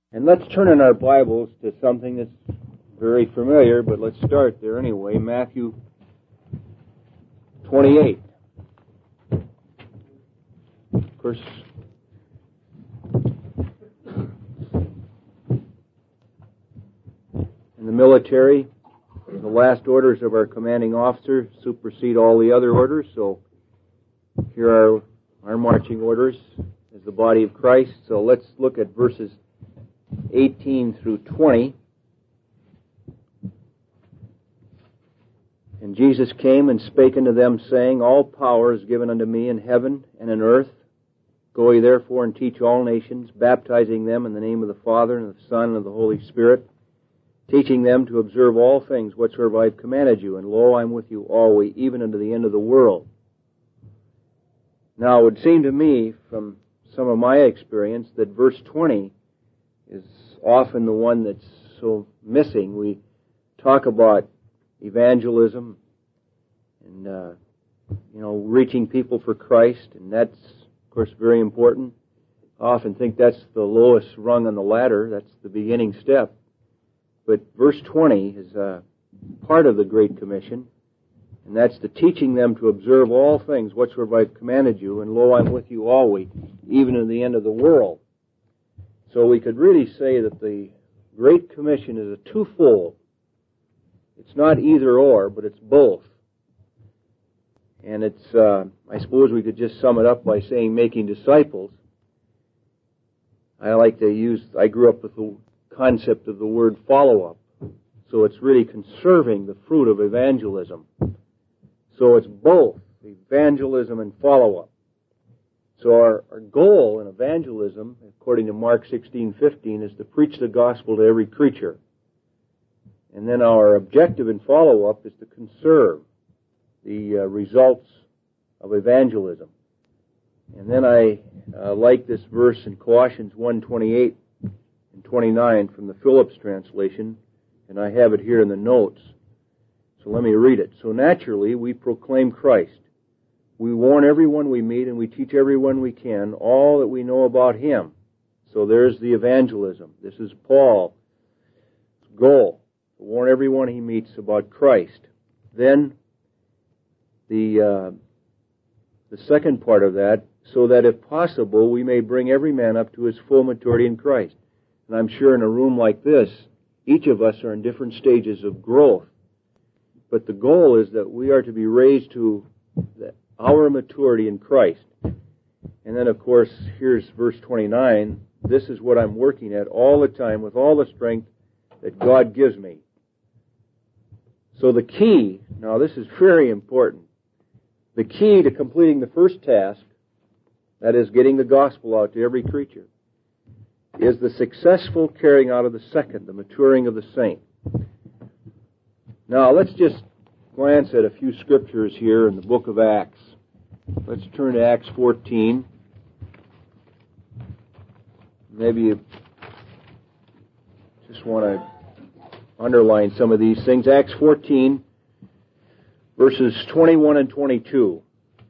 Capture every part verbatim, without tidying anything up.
And let's turn in our Bibles to something that's very familiar, but let's start there anyway. Matthew twenty-eight. Of course, in the military, the last orders of our commanding officer supersede all the other orders, so here are our marching orders as the body of Christ. So let's look at verses eighteen through twenty. And Jesus came and spake unto them, saying, All power is given unto me in heaven and in earth. Go ye therefore and teach all nations, baptizing them in the name of the Father and of the Son and of the Holy Spirit, teaching them to observe all things whatsoever I have commanded you. And lo, I am with you always, even unto the end of the world. Now, it would seem to me, from some of my experience, that verse twenty is often the one that's so missing. We talk about evangelism and, uh, you know, reaching people for Christ, and that's, of course, very important. I often think that's the lowest rung on the ladder. That's the beginning step. But verse twenty is uh, part of the Great Commission, and that's the teaching them to observe all things whatsoever I have commanded you, and lo, I'm with you always, even to the end of the world. So we could really say that the Great Commission is a twofold. It's not either or, but it's both. And it's, uh, I suppose we could just sum it up by saying making disciples. I like to use, I grew up with the concept of the word follow-up. So it's really conserving the fruit of evangelism. So it's both evangelism and follow-up. So our, our goal in evangelism, according to Mark sixteen fifteen, is to preach the gospel to every creature. And then our objective in follow-up is to conserve the uh, results of evangelism. And then I uh, like this verse in Colossians one twenty-eight and twenty-nine from the Phillips translation, and I have it here in the notes. So let me read it. So naturally, we proclaim Christ. We warn everyone we meet, and we teach everyone we can all that we know about Him. So there's the evangelism. This is Paul's goal, to warn everyone he meets about Christ. Then the uh, the second part of that, so that if possible, we may bring every man up to his full maturity in Christ. And I'm sure in a room like this, each of us are in different stages of growth. But the goal is that we are to be raised to the our maturity in Christ. And then, of course, here's verse twenty-nine. This is what I'm working at all the time with all the strength that God gives me. So the key, now this is very important, the key to completing the first task, that is getting the gospel out to every creature, is the successful carrying out of the second, the maturing of the saint. Now, let's just glance at a few scriptures here in the book of Acts. Let's turn to Acts fourteen. Maybe you just want to underline some of these things. Acts fourteen, verses twenty-one and twenty-two.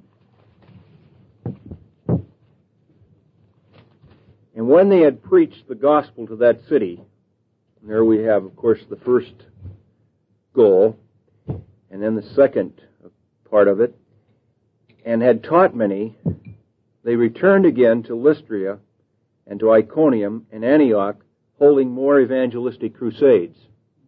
And when they had preached the gospel to that city, and there we have, of course, the first goal, and then the second part of it, and had taught many, they returned again to Lystra and to Iconium and Antioch, holding more evangelistic crusades.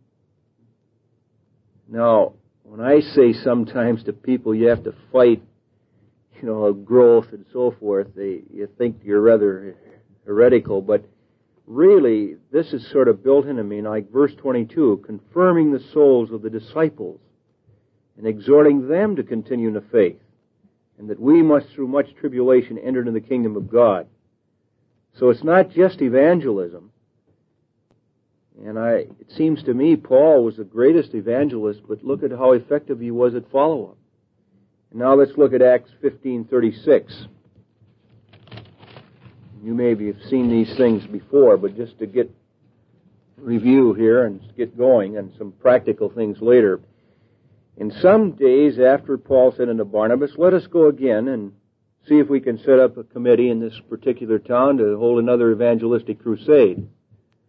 Now, when I say sometimes to people you have to fight, you know, growth and so forth, they you think you're rather heretical, but really this is sort of built into me, like verse twenty-two, confirming the souls of the disciples and exhorting them to continue in the faith, and that we must through much tribulation enter into the kingdom of God. So it's not just evangelism. And I, it seems to me Paul was the greatest evangelist, but look at how effective he was at follow-up. And now let's look at Acts fifteen thirty-six. You maybe have seen these things before, but just to get review here and get going and some practical things later. In some days after Paul said unto Barnabas, let us go again and see if we can set up a committee in this particular town to hold another evangelistic crusade.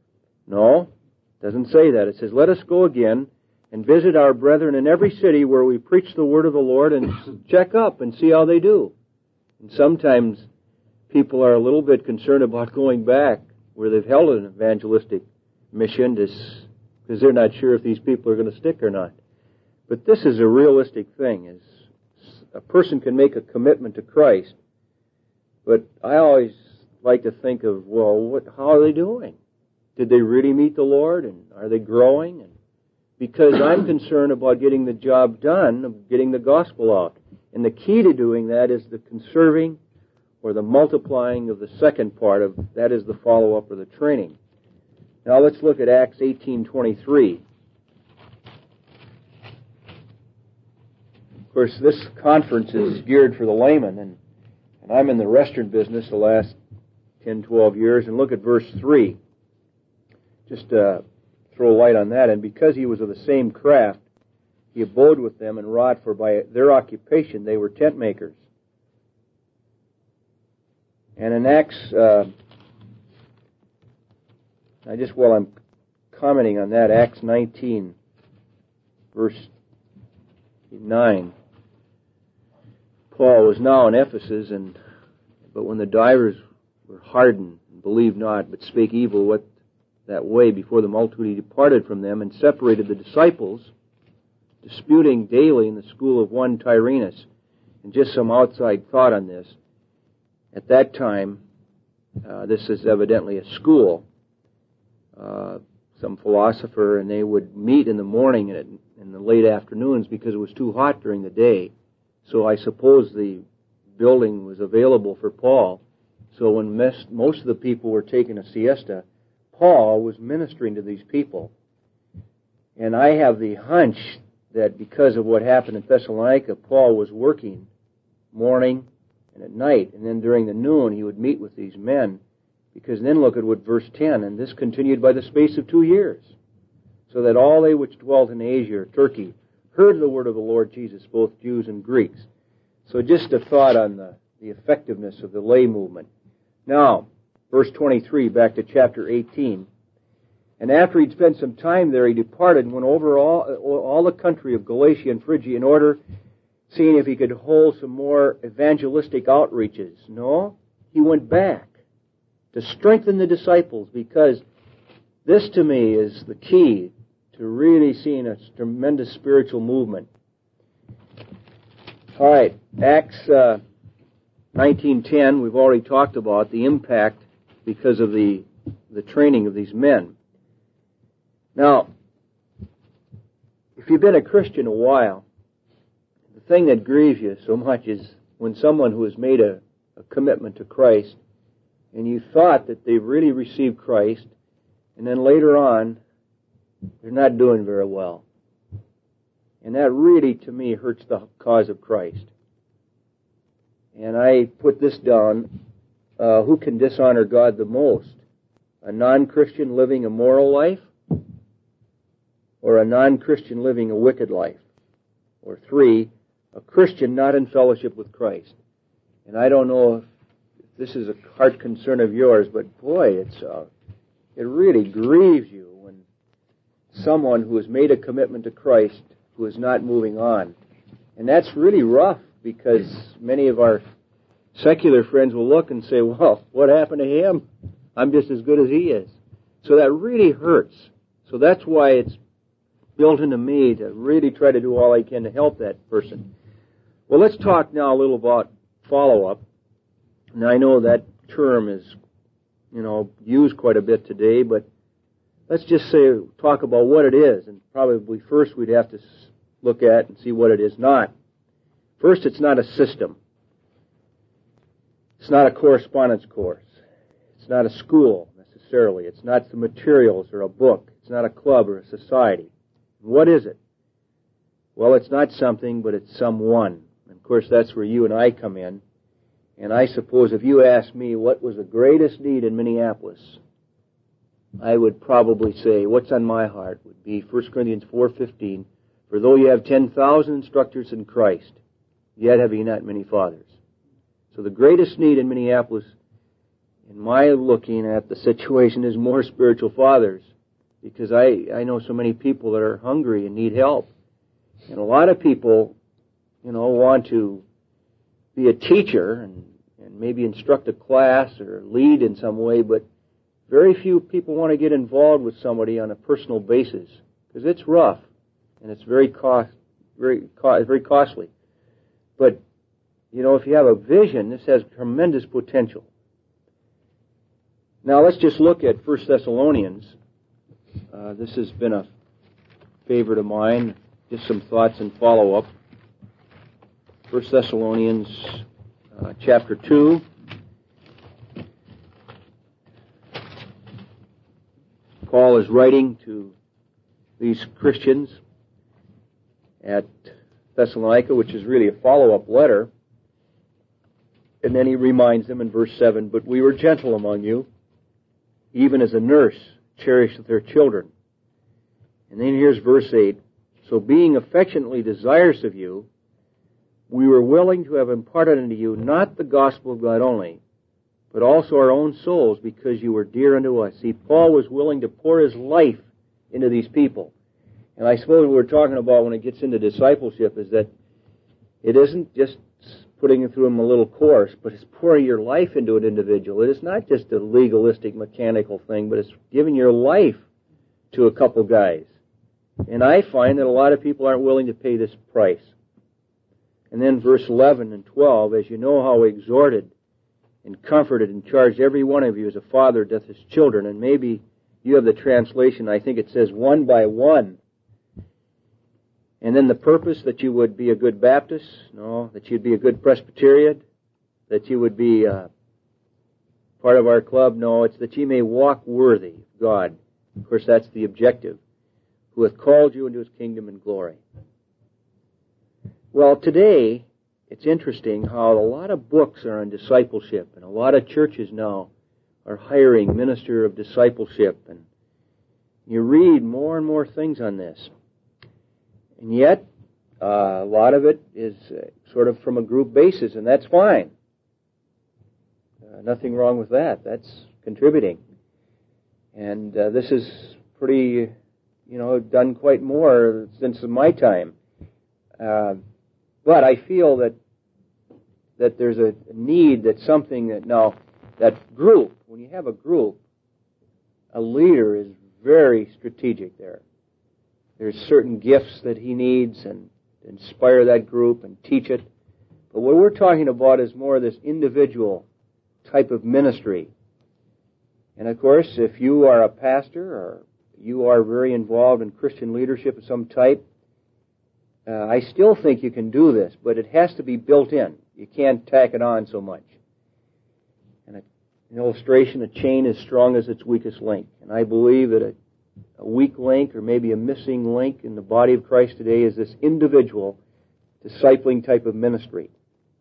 No, it doesn't say that. It says, let us go again and visit our brethren in every city where we preach the word of the Lord and check up and see how they do. And sometimes people are a little bit concerned about going back where they've held an evangelistic mission because they're not sure if these people are going to stick or not. But this is a realistic thing. Is a person can make a commitment to Christ, but I always like to think of, well, what, how are they doing? Did they really meet the Lord, and are they growing? And because I'm concerned about getting the job done, of getting the gospel out. And the key to doing that is the conserving or the multiplying of the second part of that is the follow-up or the training. Now let's look at Acts eighteen twenty-three. Of course, this conference is geared for the layman, and, and I'm in the restaurant business the last ten, twelve years, and look at verse three. Just uh, throw a light on that. And because he was of the same craft, he abode with them and wrought, for by their occupation they were tent makers. And in Acts, uh, I just while I'm commenting on that, Acts nineteen, verse nine. Paul was now in Ephesus, and but when the divers were hardened and believed not, but spake evil what that way before the multitude, he departed from them and separated the disciples, disputing daily in the school of one Tyrannus. And just some outside thought on this. At that time, uh, this is evidently a school, uh, some philosopher, and they would meet in the morning and in the late afternoons because it was too hot during the day. So I suppose the building was available for Paul. So when most of the people were taking a siesta, Paul was ministering to these people. And I have the hunch that because of what happened in Thessalonica, Paul was working morning and at night, and then during the noon he would meet with these men, because then look at what verse ten, and this continued by the space of two years, so that all they which dwelt in Asia or Turkey heard the word of the Lord Jesus, both Jews and Greeks. So just a thought on the, the effectiveness of the lay movement. Now, verse twenty-three, back to chapter eighteen. And after he'd spent some time there, he departed and went over all, all the country of Galatia and Phrygia in order, seeing if he could hold some more evangelistic outreaches. No, he went back to strengthen the disciples, because this to me is the key to really seeing a tremendous spiritual movement. All right, Acts uh, nineteen ten, we've already talked about the impact because of the the training of these men. Now, if you've been a Christian a while, the thing that grieves you so much is when someone who has made a, a commitment to Christ, and you thought that they've really received Christ, and then later on, they're not doing very well. And that really, to me, hurts the cause of Christ. And I put this down, uh, who can dishonor God the most? A non-Christian living a moral life? Or a non-Christian living a wicked life? Or three, a Christian not in fellowship with Christ? And I don't know if this is a heart concern of yours, but boy, it's uh, it really grieves you when someone who has made a commitment to Christ who is not moving on. And that's really rough, because many of our secular friends will look and say, well, what happened to him? I'm just as good as he is. So that really hurts. So that's why it's built into me to really try to do all I can to help that person. Well, let's talk now a little about follow-up. Now, I know that term is, you know, used quite a bit today, but let's just say, talk about what it is, and probably first we'd have to look at and see what it is not. First, it's not a system. It's not a correspondence course. It's not a school, necessarily. It's not the materials or a book. It's not a club or a society. What is it? Well, it's not something, but it's someone. And of course, that's where you and I come in. And I suppose if you ask me what was the greatest need in Minneapolis, I would probably say what's on my heart would be First Corinthians four fifteen, for though you have ten thousand instructors in Christ, yet have ye not many fathers. So the greatest need in Minneapolis, in my looking at the situation, is more spiritual fathers because I, I know so many people that are hungry and need help. And a lot of people, you know, want to be a teacher and, and maybe instruct a class or lead in some way, but very few people want to get involved with somebody on a personal basis because it's rough and it's very cost, very, co- very costly. But, you know, if you have a vision, this has tremendous potential. Now let's just look at First Thessalonians. Uh, this has been a favorite of mine. Just some thoughts and follow-up. First Thessalonians uh, chapter two. Paul is writing to these Christians at Thessalonica, which is really a follow-up letter. And then he reminds them in verse seven, "But we were gentle among you, even as a nurse cherisheth her children." And then here's verse eight. "So being affectionately desirous of you, we were willing to have imparted unto you not the gospel of God only, but also our own souls, because you were dear unto us." See, Paul was willing to pour his life into these people. And I suppose what we're talking about when it gets into discipleship is that it isn't just putting through them a little course, but it's pouring your life into an individual. It is not just a legalistic, mechanical thing, but it's giving your life to a couple guys. And I find that a lot of people aren't willing to pay this price. And then verse eleven and twelve, "As you know how we exhorted and comforted and charged every one of you as a father doth his children." And maybe you have the translation, I think it says one by one. And then the purpose that you would be a good Baptist, no, that you'd be a good Presbyterian, that you would be uh, part of our club, no, it's that ye may walk worthy of God. Of course, that's the objective. "Who hath called you into his kingdom and glory." Well, today, it's interesting how a lot of books are on discipleship, and a lot of churches now are hiring minister of discipleship, and you read more and more things on this. And yet, uh, a lot of it is uh, sort of from a group basis, and that's fine. Uh, nothing wrong with that. That's contributing. And uh, this is pretty, you know, done quite more since my time. Uh, but I feel that that there's a need that something that, now, that group, when you have a group, a leader is very strategic there. There's certain gifts that he needs and inspire that group and teach it. But what we're talking about is more this individual type of ministry. And of course, if you are a pastor or you are very involved in Christian leadership of some type, uh, I still think you can do this, but it has to be built in. You can't tack it on so much. And a, an illustration, a chain is strong as its weakest link. And I believe that a A weak link, or maybe a missing link in the body of Christ today, is this individual discipling type of ministry.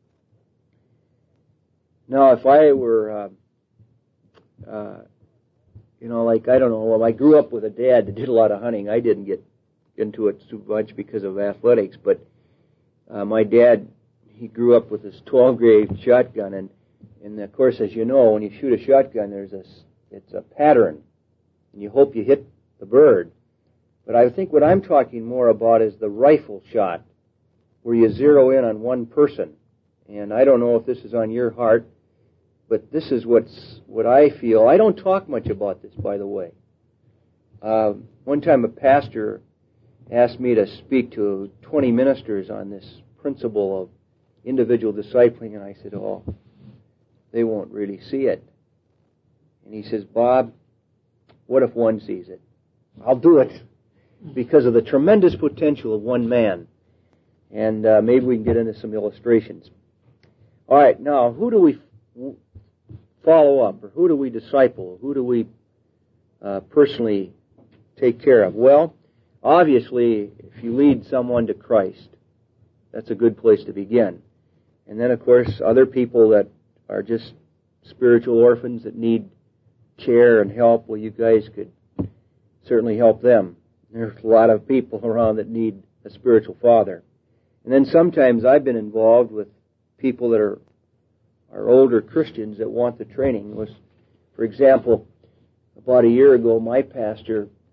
Now, if I were, uh, uh, you know, like, I don't know, well, I grew up with a dad that did a lot of hunting. I didn't get into it too much because of athletics, but uh, my dad, he grew up with this twelve gauge shotgun, and, and of course, as you know, when you shoot a shotgun, there's a, it's a pattern, and you hope you hit the bird. But I think what I'm talking more about is the rifle shot, where you zero in on one person. And I don't know if this is on your heart, but this is what's what I feel. I don't talk much about this, by the way. Uh, one time a pastor asked me to speak to twenty ministers on this principle of individual discipling, and I said, oh, they won't really see it. And he says, Bob, what if one sees it? I'll do it, because of the tremendous potential of one man. And uh, maybe we can get into some illustrations. All right, now, who do we f- follow up, or who do we disciple? Who do we uh, personally take care of? Well, obviously, if you lead someone to Christ, that's a good place to begin. And then, of course, other people that are just spiritual orphans that need care and help, well, you guys could certainly help them. There's a lot of people around that need a spiritual father. And then sometimes I've been involved with people that are are older Christians that want the training. Was, for example, about a year ago, my pastor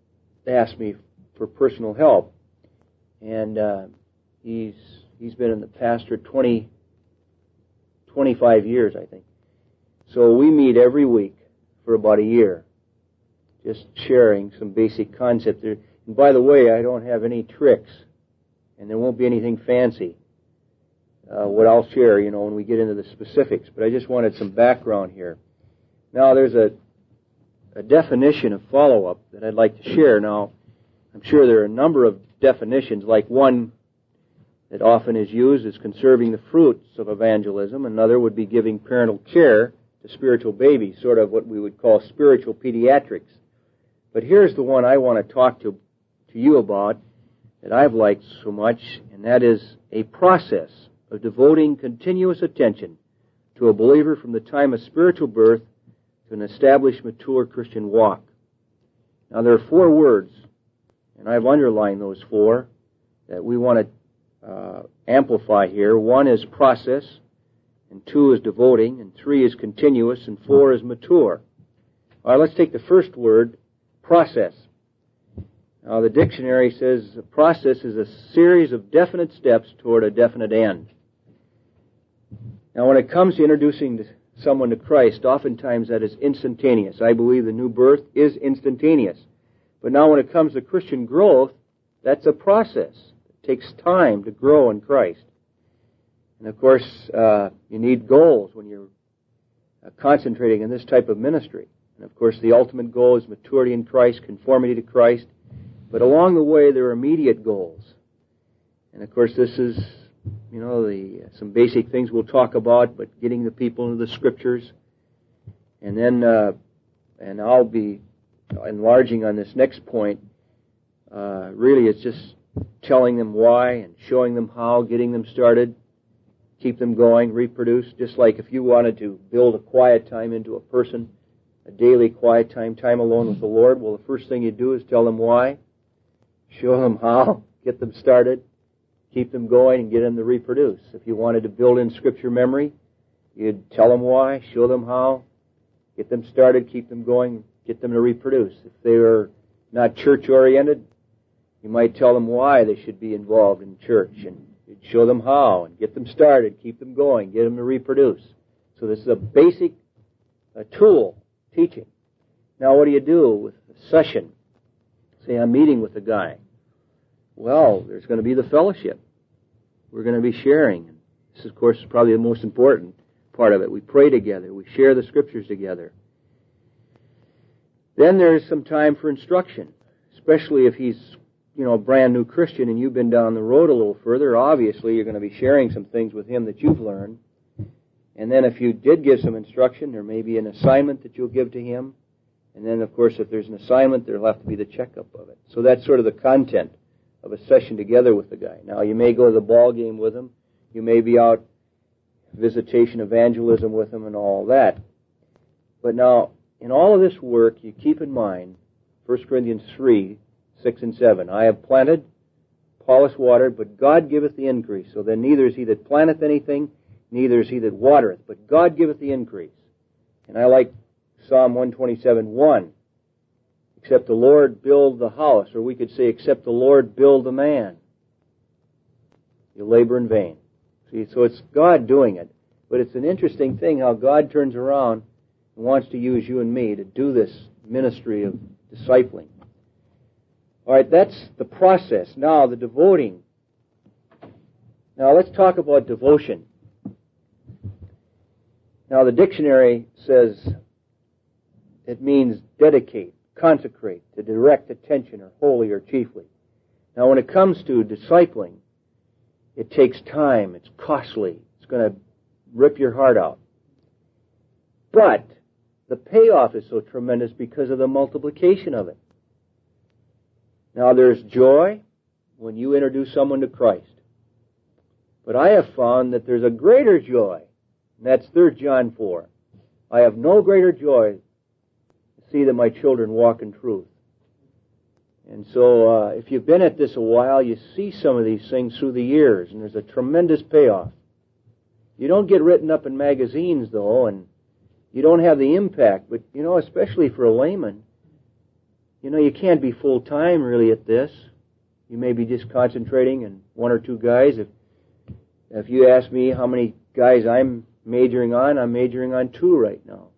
asked me for personal help. And uh, he's he's been in the pastorate twenty, twenty-five years, I think. So we meet every week for about a year, just sharing some basic concepts. And by the way, I don't have any tricks, and there won't be anything fancy. Uh, what I'll share, you know, when we get into the specifics. But I just wanted some background here. Now, there's a, a definition of follow-up that I'd like to share. Now, I'm sure there are a number of definitions, like one that often is used is conserving the fruits of evangelism. Another would be giving parental care to spiritual babies, sort of what we would call spiritual pediatrics. But here's the one I want to talk to, to you about that I've liked so much, and that is a process of devoting continuous attention to a believer from the time of spiritual birth to an established, mature Christian walk. Now, there are four words, and I've underlined those four, that we want to uh, amplify here. One is process, and two is devoting, and three is continuous, and four is mature. All right, let's take the first word, process. Now, the dictionary says a process is a series of definite steps toward a definite end. Now, when it comes to introducing someone to Christ, oftentimes that is instantaneous. I believe the new birth is instantaneous. But now when it comes to Christian growth, that's a process. It takes time to grow in Christ. And of course, uh, you need goals when you're uh, concentrating on this type of ministry. And of course, the ultimate goal is maturity in Christ, conformity to Christ. But along the way, there are immediate goals. And of course, this is, you know, the uh, some basic things we'll talk about, but getting the people into the Scriptures. And then, uh, and I'll be enlarging on this next point. Uh, really, it's just telling them why and showing them how, getting them started, keep them going, reproduce. Just like if you wanted to build a quiet time into a person, a daily quiet time, time alone with the Lord, well, the first thing you do is tell them why, show them how, get them started, keep them going, and get them to reproduce. If you wanted to build in Scripture memory, you'd tell them why, show them how, get them started, keep them going, get them to reproduce. If they are not church-oriented, you might tell them why they should be involved in church, and you'd show them how, and get them started, keep them going, get them to reproduce. So this is a basic a tool, teaching. Now, what do you do with a session? Say I'm meeting with a guy. Well, there's going to be the fellowship. We're going to be sharing. This, of course, is probably the most important part of it. We pray together. We share the Scriptures together. Then there's some time for instruction, especially if he's, you know, a brand new Christian and you've been down the road a little further. Obviously, you're going to be sharing some things with him that you've learned. And then if you did give some instruction, there may be an assignment that you'll give to him. And then, of course, if there's an assignment, there'll have to be the checkup of it. So that's sort of the content of a session together with the guy. Now, you may go to the ball game with him. You may be out visitation evangelism with him and all that. But now, in all of this work, you keep in mind First Corinthians three, six and seven. I have planted, Apollos watered, but God giveth the increase. So then neither is he that planteth anything, neither is he that watereth, but God giveth the increase. And I like Psalm one twenty-seven, one. Except the Lord build the house, or we could say, except the Lord build the man, you labor in vain. See, so it's God doing it. But it's an interesting thing how God turns around and wants to use you and me to do this ministry of discipling. All right, that's the process. Now, the devoting. Now, let's talk about devotion. Now, the dictionary says it means dedicate, consecrate, to direct attention, or wholly or chiefly. Now, when it comes to discipling, it takes time. It's costly. It's going to rip your heart out. But the payoff is so tremendous because of the multiplication of it. Now, there's joy when you introduce someone to Christ. But I have found that there's a greater joy, and that's Third John four. I have no greater joy to see that my children walk in truth. And so uh, if you've been at this a while, you see some of these things through the years, and there's a tremendous payoff. You don't get written up in magazines, though, and you don't have the impact. But, you know, especially for a layman, you know, you can't be full-time really at this. You may be just concentrating on one or two guys. If if you ask me how many guys I'm majoring on, I'm majoring on two right now.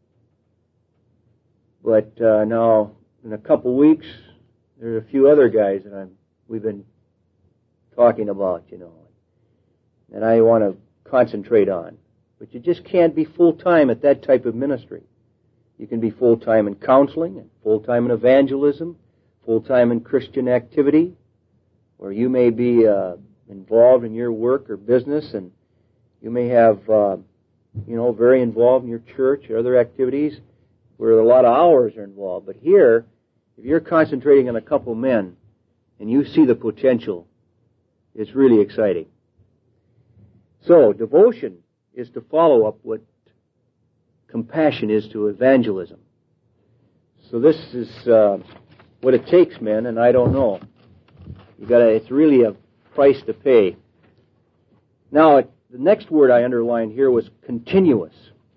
But uh, now, in a couple weeks, there's a few other guys that I'm we've been talking about, you know, and I want to concentrate on. But you just can't be full-time at that type of ministry. You can be full-time in counseling, and full-time in evangelism, full-time in Christian activity, or you may be uh, involved in your work or business, and you may have, uh, you know, very involved in your church or other activities where a lot of hours are involved. But here, if you're concentrating on a couple men and you see the potential, it's really exciting. So, devotion is to follow up what compassion is to evangelism. So this is uh, what it takes, men, and I don't know. You gotta. It's really a price to pay. Now, the next word I underlined here was continuous.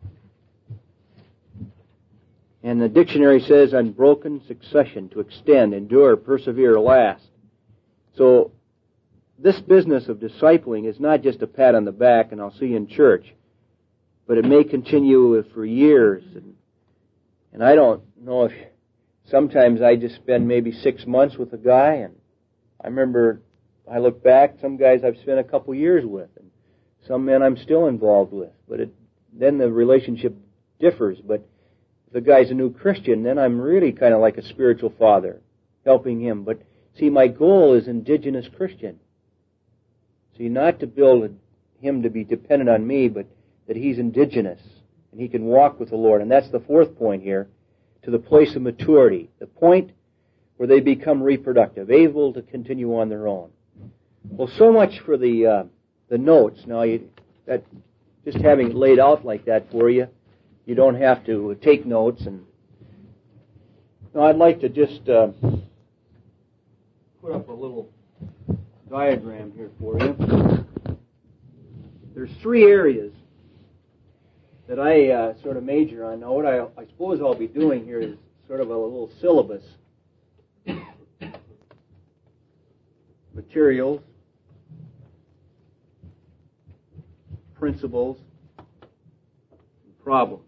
And the dictionary says unbroken succession, to extend, endure, persevere, last. So this business of discipling is not just a pat on the back and I'll see you in church, but it may continue for years. And, and I don't know if sometimes I just spend maybe six months with a guy, and I remember I look back, some guys I've spent a couple years with, and some men I'm still involved with, but it, then the relationship differs. But if the guy's a new Christian, then I'm really kind of like a spiritual father, helping him. But see, my goal is indigenous Christian. See, not to build him to be dependent on me, but that he's indigenous and he can walk with the Lord. And that's the fourth point here, to the place of maturity, the point where they become reproductive, able to continue on their own. Well, so much for the uh, the notes. Now, you, that just having it laid out like that for you, you don't have to take notes. And now I'd like to just uh, put up a little diagram here for you. There's three areas that I uh, sort of major on. Now, what I, I suppose I'll be doing here is sort of a little syllabus. Materials, principles, and problems.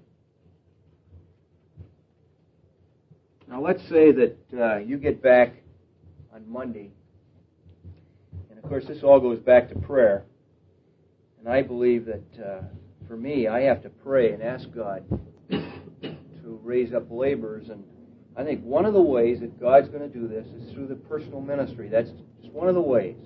Now, let's say that uh, you get back on Monday, and of course this all goes back to prayer, and I believe that uh, for me, I have to pray and ask God to raise up laborers, and I think one of the ways that God's going to do this is through the personal ministry. That's just one of the ways.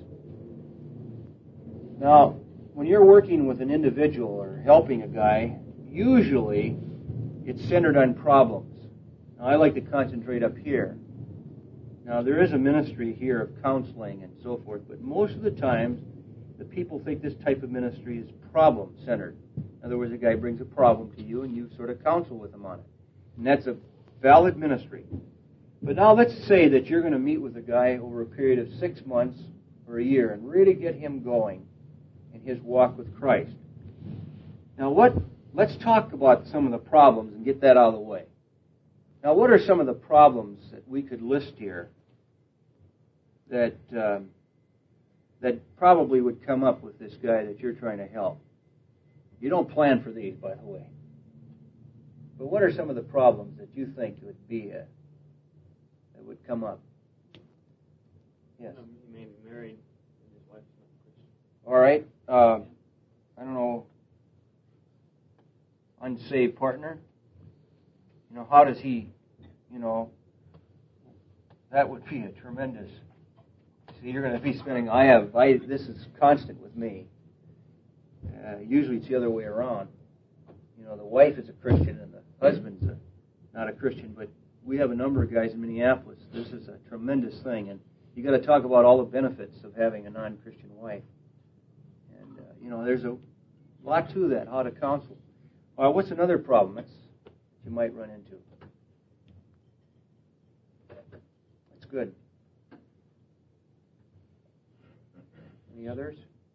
Now, when you're working with an individual or helping a guy, usually it's centered on problems. Now, I like to concentrate up here. Now, there is a ministry here of counseling and so forth, but most of the times the people think this type of ministry is problem-centered. In other words, a guy brings a problem to you and you sort of counsel with him on it. And that's a valid ministry. But now let's say that you're going to meet with a guy over a period of six months or a year and really get him going in his walk with Christ. Now, what? Let's talk about some of the problems and get that out of the way. Now, what are some of the problems that we could list here that um, that probably would come up with this guy that you're trying to help? You don't plan for these, by the way. But what are some of the problems that you think would be a, that would come up? Yes. Um, he may be married and his wife's not Christian. All right. Uh, I don't know. Unsaved partner. You know, how does he? You know, that would be a tremendous. See, you're going to be spending. I have. I. This is constant with me. Uh, usually, it's the other way around. You know, the wife is a Christian and the husband's a, not a Christian, but we have a number of guys in Minneapolis. This is a tremendous thing, and you got to talk about all the benefits of having a non-Christian wife. And uh, you know, there's a lot to that. How to counsel. All right, what's another problem that's, that you might run into? That's good. Any others?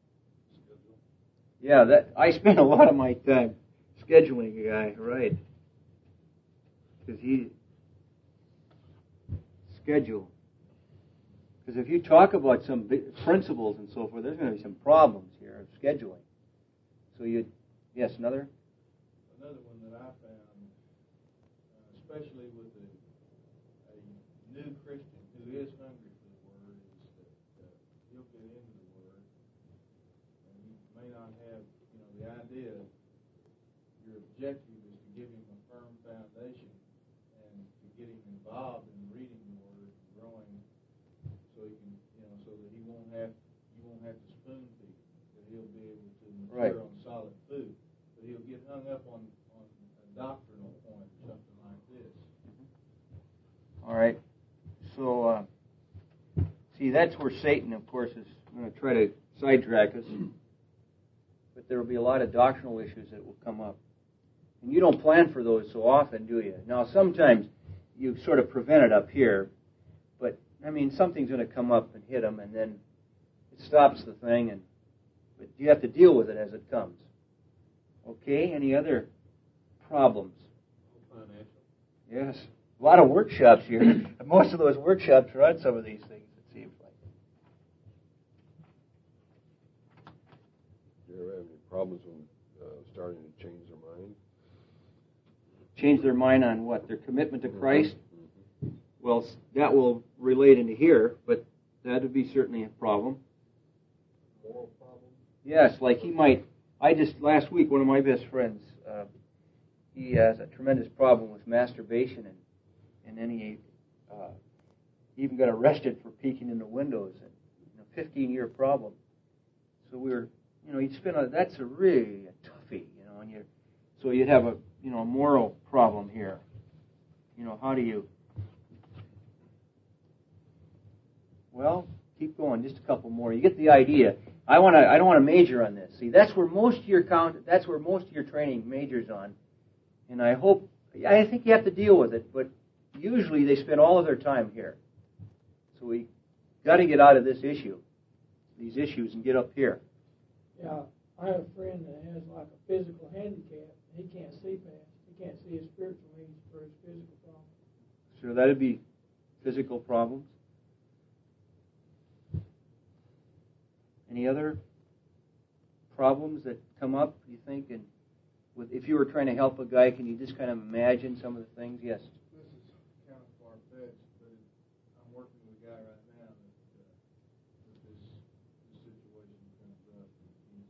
Yeah, that I spend a lot of my time scheduling a guy, right? Because he, schedule. Because if you talk about some big principles and so forth, there's going to be some problems here of scheduling. So you, yes, another? Another one that I found, uh, especially with a, a new Christian who is hungry for the Word, is that uh, he'll get into the Word, and he may not have, you know, the idea. Your objective is to give him a firm foundation and to get him involved in reading the Word and growing, so he can, you know, so that he won't have, you won't have to spoon feed him, that he'll be able to mature Right. on solid food. But he'll get hung up on, on a doctrinal point or something like this. All right. So, uh, see, that's where Satan, of course, is going to try to sidetrack us. But there will be a lot of doctrinal issues that will come up. And you don't plan for those so often, do you? Now, sometimes you sort of prevent it up here. But, I mean, something's going to come up and hit them, and then it stops the thing. And but you have to deal with it as it comes. Okay, any other problems? Financial. Yes. A lot of workshops here. Most of those workshops are on some of these things, it seems like. Do you ever have any problems when uh, starting to change their mind? Change their mind on what? Their commitment to Christ? Mm-hmm. Well, that will relate into here, but that would be certainly a problem. Moral problems? Yes, like he might... I just, last week, one of my best friends, uh, he has a tremendous problem with masturbation, and, and then he uh, even got arrested for peeking in the windows, and you know, fifteen-year problem. So we were, you know, you'd spend a, that's a really a toughie, you know, and you, so you'd have a, you know, a moral problem here. You know, how do you, well, keep going, just a couple more. You get the idea. I want to. I don't want to major on this. See, that's where most of your count. That's where most of your training majors on. And I hope. I think you have to deal with it, but usually they spend all of their time here. So we got to get out of this issue, these issues, and get up here. Yeah, I have a friend that has like a physical handicap. He can't see past. He can't see his spiritual needs for his physical problems. So that'd be physical problems. Any other problems that come up, you think? And with, if you were trying to help a guy, can you just kind of imagine some of the things? Yes. This is kind of far-fetched, but it, I'm working with a guy right now that, uh, that this, this situation comes up. He's,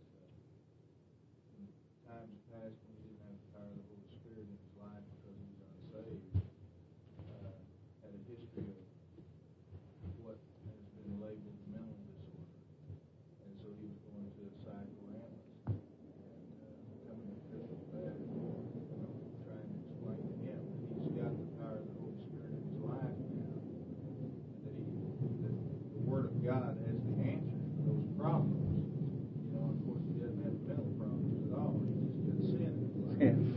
uh, in times past when he didn't have the power of the Holy Spirit in his life because he was unsaved, uh, had a history of what has been labeled mental disorder. And so he was going to a psychoanalyst and uh, coming to terms with that, you know, trying to explain to him that he's got the power of the Holy Spirit in his life now, and that he that the Word of God has the answer to those problems. You know, of course, he doesn't have mental problems at all. He's just got sin in his life. Yeah.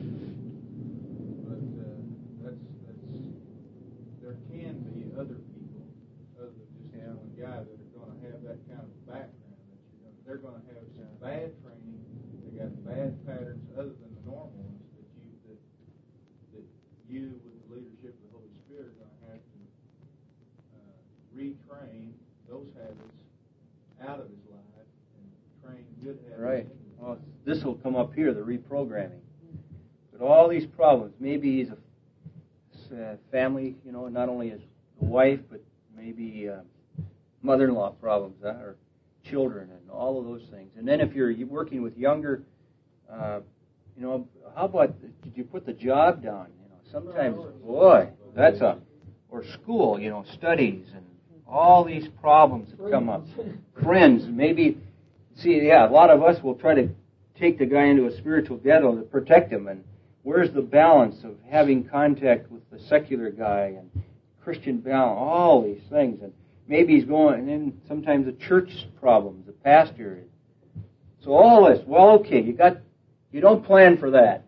But uh, that's that's there can be other people other than just this Yeah. one guy that are going to have that kind of background. They're going to have some bad training. They got bad patterns other than the normal ones that you that that you, with the leadership of the Holy Spirit, are going to have to uh, retrain those habits out of his life and train good habits. Right. into his Well, life. this will come up here, the reprogramming. But all these problems, maybe he's a uh, family, you know, not only his wife, but maybe uh, mother-in-law problems, huh, or children and all of those things. And then if you're working with younger, uh, you know, how about, did you put the job down? You know, sometimes, boy, that's a, or school, you know, studies and all these problems that come up. Friends, maybe, see, yeah, a lot of us will try to take the guy into a spiritual ghetto to protect him. And where's the balance of having contact with the secular guy and Christian balance, all these things. And maybe he's going, and then sometimes the church problems, the pastor. So all this, well, okay, you got, you don't plan for that.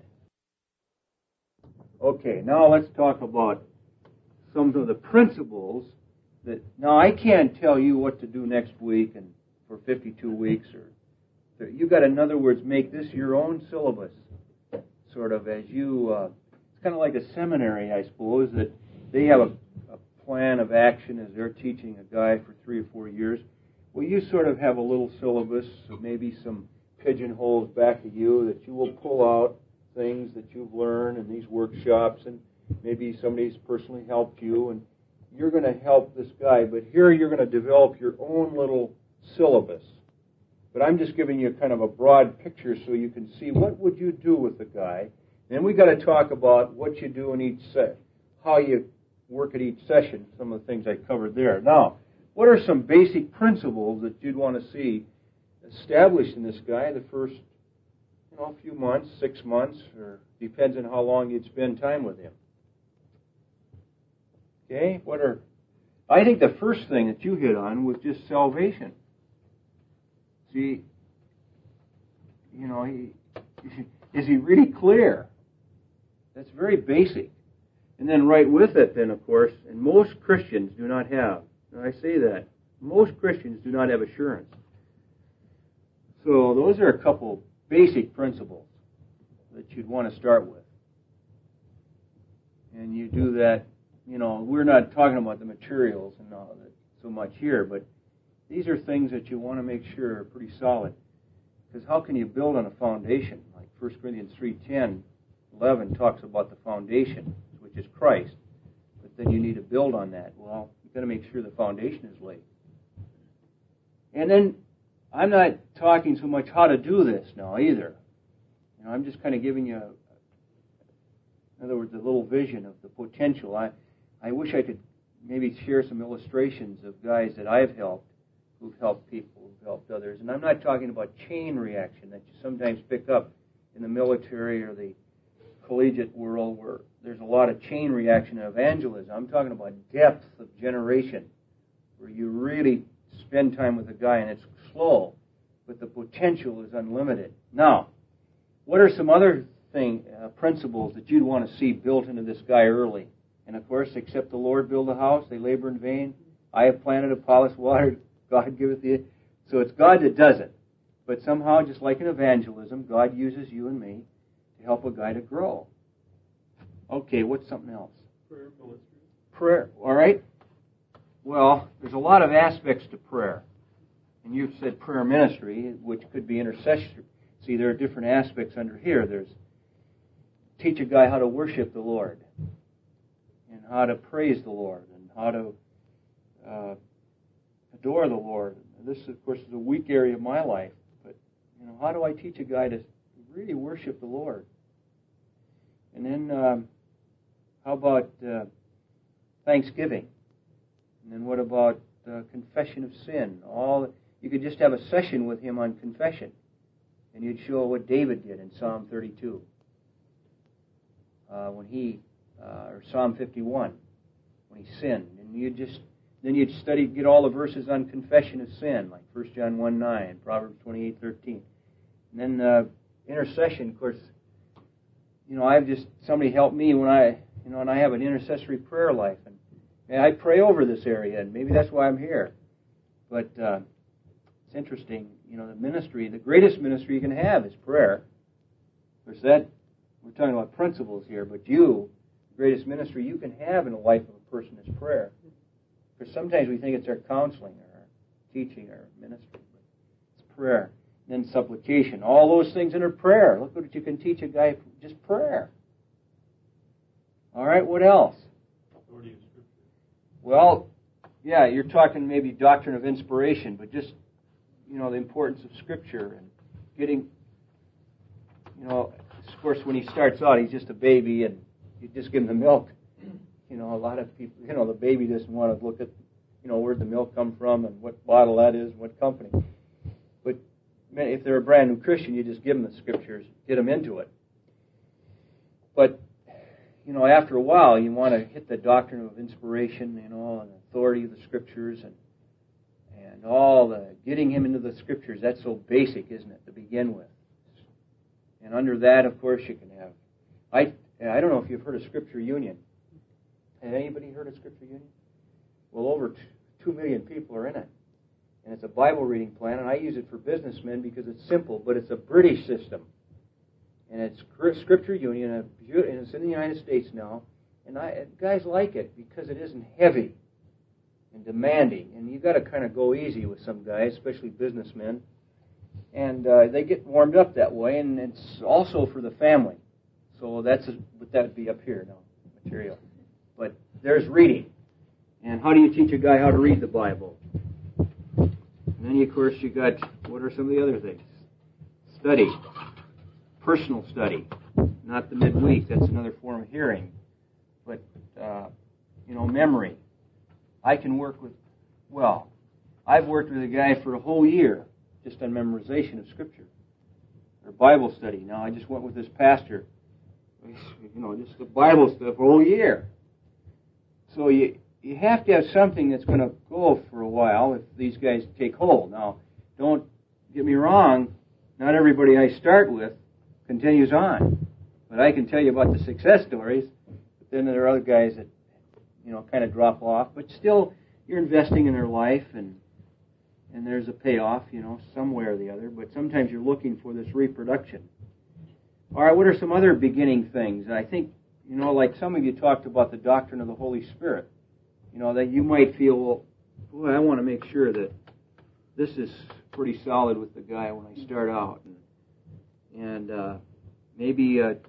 Okay, now let's talk about some of the principles that, now I can't tell you what to do next week and for fifty-two weeks, or you got to, in other words, make this your own syllabus, sort of as you, uh, it's kind of like a seminary, I suppose, that they have a, a plan of action as they're teaching a guy for three or four years, well, you sort of have a little syllabus, maybe some pigeonholes back of you that you will pull out things that you've learned in these workshops, and maybe somebody's personally helped you, and you're going to help this guy. But here you're going to develop your own little syllabus. But I'm just giving you kind of a broad picture so you can see what would you do with the guy. Then we got to talk about what you do in each set, how you work at each session, some of the things I covered there. Now, what are some basic principles that you'd want to see established in this guy the first, you know, few months, six months, or depends on how long you'd spend time with him? Okay, what are, I think the first thing that you hit on was just salvation. See, you know, he, is he really clear? That's very basic. And then right with it, then, of course, and most Christians do not have, and I say that, most Christians do not have assurance. So those are a couple basic principles that you'd want to start with. And you do that, you know, we're not talking about the materials and all that so much here, but these are things that you want to make sure are pretty solid. Because how can you build on a foundation? Like First Corinthians three ten, eleven talks about the foundation, which is Christ. But then you need to build on that. Well, you've got to make sure the foundation is laid. And then I'm not talking so much how to do this now either. You know, I'm just kind of giving you, a, in other words, a little vision of the potential. I, I wish I could maybe share some illustrations of guys that I've helped, who've helped people, who've helped others. And I'm not talking about chain reaction that you sometimes pick up in the military or the collegiate world where there's a lot of chain reaction in evangelism. I'm talking about depth of generation, where you really spend time with a guy and it's slow, but the potential is unlimited. Now, what are some other thing, uh, principles that you'd want to see built into this guy early? And of course, except the Lord build a house, they labor in vain. I have planted, Apollos watered, God giveth the... So it's God that does it. But somehow, just like in evangelism, God uses you and me to help a guy to grow. Okay, what's something else? Prayer ministry. Prayer, all right? Well, there's a lot of aspects to prayer. And you've said prayer ministry, which could be intercession. See, there are different aspects under here. There's teach a guy how to worship the Lord, and how to praise the Lord, and how to uh, adore the Lord. This, of course, is a weak area of my life. But, you know, how do I teach a guy to really worship the Lord? And then, um, how about uh, thanksgiving? And then what about uh, confession of sin? All you could just have a session with him on confession, and you'd show what David did in Psalm thirty-two, uh, when he, uh, or Psalm fifty-one, when he sinned, and you just then you'd study, get all the verses on confession of sin, like First John one nine, Proverbs twenty-eight thirteen, and then uh, intercession. Of course, you know, I've just somebody helped me when I, you know, and I have an intercessory prayer life, and, and I pray over this area, and maybe that's why I'm here. But uh, it's interesting, you know, the ministry, the greatest ministry you can have is prayer. Of course, that we're talking about principles here, but you, the greatest ministry you can have in the life of a person is prayer. Because sometimes we think it's our counseling or our teaching or our ministry, but it's prayer. And then supplication. All those things in our prayer. Look what you can teach a guy, just prayer. All right, what else? Authority of Scripture. Well, yeah, you're talking maybe doctrine of inspiration, but just, you know, the importance of Scripture and getting, you know, of course, when he starts out, he's just a baby, and you just give him the milk. You know, a lot of people, you know, the baby doesn't want to look at, you know, where'd the milk come from and what bottle that is, what company. But if they're a brand new Christian, you just give them the Scriptures, get them into it. But, you know, after a while, you want to hit the doctrine of inspiration, you know, and authority of the Scriptures, and and all the getting him into the Scriptures. That's so basic, isn't it, to begin with? And under that, of course, you can have. I I don't know if you've heard of Scripture Union. Has anybody heard of Scripture Union? Well, over two million people are in it. And it's a Bible reading plan, and I use it for businessmen because it's simple, but it's a British system. And it's Scripture Union, and it's in the United States now, And I, guys like it because it isn't heavy and demanding. And you've got to kind of go easy with some guys, especially businessmen. And uh, they get warmed up that way, and it's also for the family. So that's a, but that would be up here now, material. But there's reading. And how do you teach a guy how to read the Bible? And then, of course, you got, what are some of the other things? Study. Personal study. Not the midweek. That's another form of hearing. But, uh, you know, memory. I can work with, well, I've worked with a guy for a whole year just on memorization of Scripture. Or Bible study. Now, I just went with this pastor, you know, just the Bible stuff for a whole year. So you you have to have something that's going to go for a while if these guys take hold. Now, don't get me wrong, not everybody I start with continues on. But I can tell you about the success stories. But then there are other guys that, you know, kind of drop off. But still, you're investing in their life, and and there's a payoff, you know, somewhere or the other. But sometimes you're looking for this reproduction. All right, what are some other beginning things? And I think, you know, like some of you talked about the doctrine of the Holy Spirit. You know, that you might feel, well, boy, I want to make sure that this is pretty solid with the guy when I start out. And, and uh, maybe a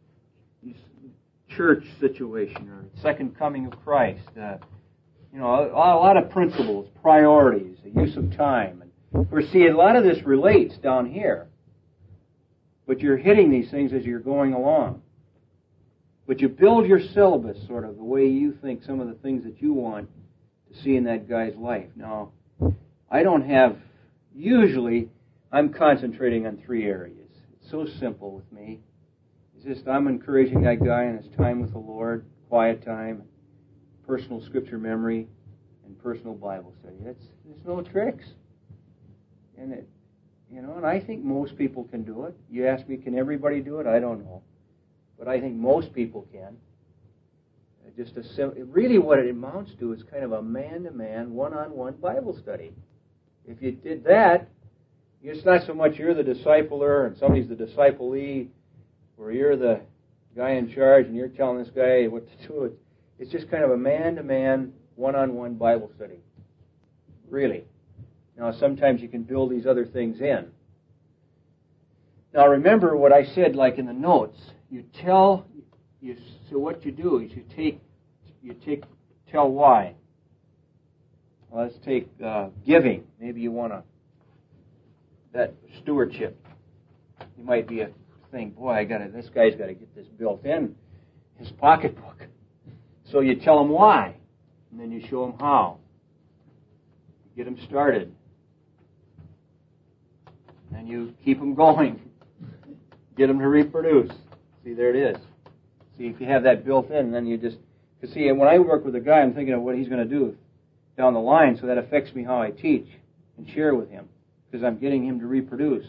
church situation or second coming of Christ. Uh, you know, a, a lot of principles, priorities, the use of time. And of course, see, a lot of this relates down here. But you're hitting these things as you're going along. But you build your syllabus sort of the way you think some of the things that you want to see in that guy's life. Now, I don't have, usually, I'm concentrating on three areas. It's so simple with me. It's just I'm encouraging that guy in his time with the Lord, quiet time, personal Scripture memory, and personal Bible study. That's, there's no tricks. And it, you know, and I think most people can do it. You ask me, can everybody do it? I don't know. But I think most people can. Just a sim- really what it amounts to is kind of a man-to-man, one-on-one Bible study. If you did that, it's not so much you're the discipler and somebody's the disciplee, or you're the guy in charge and you're telling this guy what to do. It's just kind of a man-to-man, one-on-one Bible study. Really. Now, sometimes you can build these other things in. Now, remember what I said, like in the notes. You tell, you, so what you do is you take, you take, tell why. Well, let's take uh, giving. Maybe you want to, that stewardship. You might be a thing, boy, I got to, this guy's got to get this built in his pocketbook. So you tell him why, and then you show him how. You get him started. And you keep him going. Get him to reproduce. See, there it is. See, if you have that built in, then you just... Because, see, when I work with a guy, I'm thinking of what he's going to do down the line, so that affects me how I teach and share with him, because I'm getting him to reproduce.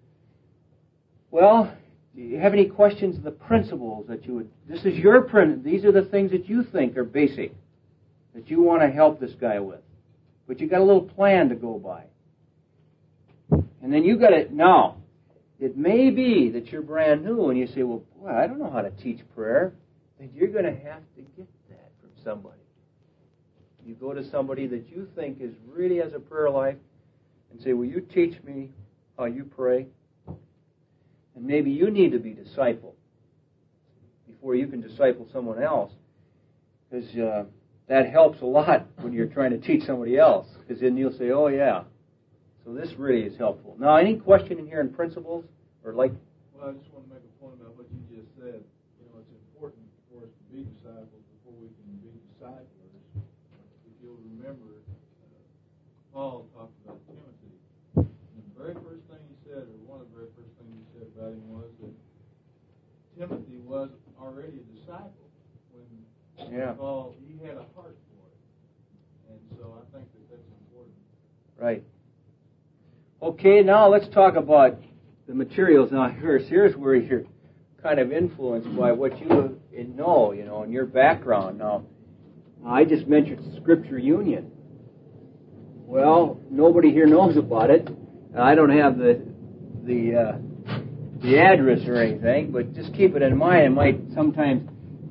Well, do you have any questions of the principles that you would... This is your print. These are the things that you think are basic, that you want to help this guy with. But you got a little plan to go by. And then you got it now. It may be that you're brand new and you say, well, boy, I don't know how to teach prayer. Then you're going to have to get that from somebody. You go to somebody that you think is really has a prayer life and say, will you teach me how you pray? And maybe you need to be discipled before you can disciple someone else. Because uh, that helps a lot when you're trying to teach somebody else. Because then you'll say, oh, yeah. So this really is helpful. Now, any question in here in principles? Or like? Well, I just want to make a point about what you just said. You know, it's important for us to be disciples before we can be disciplers. If you'll remember, uh, Paul talked about Timothy. And the very first thing he said, or one of the very first things he said about him was that Timothy was already a disciple when yeah. Paul, he had a heart for it. And so I think that that's important. Right. Okay, now let's talk about the materials. Now, here's, here's where you're kind of influenced by what you know, you know, in your background. Now, I just mentioned Scripture Union. Well, nobody here knows about it. I don't have the the uh, the address or anything, but just keep it in mind. It might sometimes